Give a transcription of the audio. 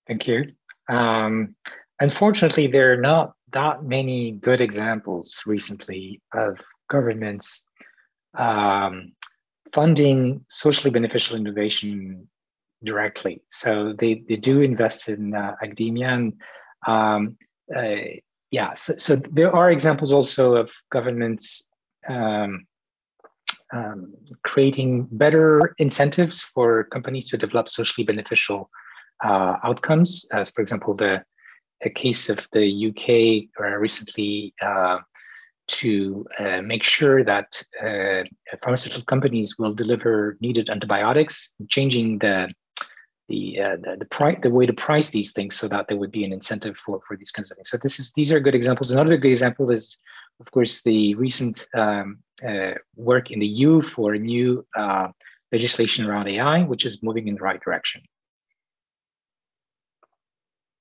Thank you. Um, Unfortunately, there are not that many good examples recently of governments um, funding socially beneficial innovation directly. So they do invest in academia and um, uh, yeah, so there are examples also of governments um, um, creating better incentives for companies to develop socially beneficial outcomes. As for example, the a case of the UK recently to make sure that pharmaceutical companies will deliver needed antibiotics, changing the price, the way to price these things, so that there would be an incentive for these kinds of things. So these are good examples. Another good example is, of course, the recent work in the EU for new legislation around AI, which is moving in the right direction.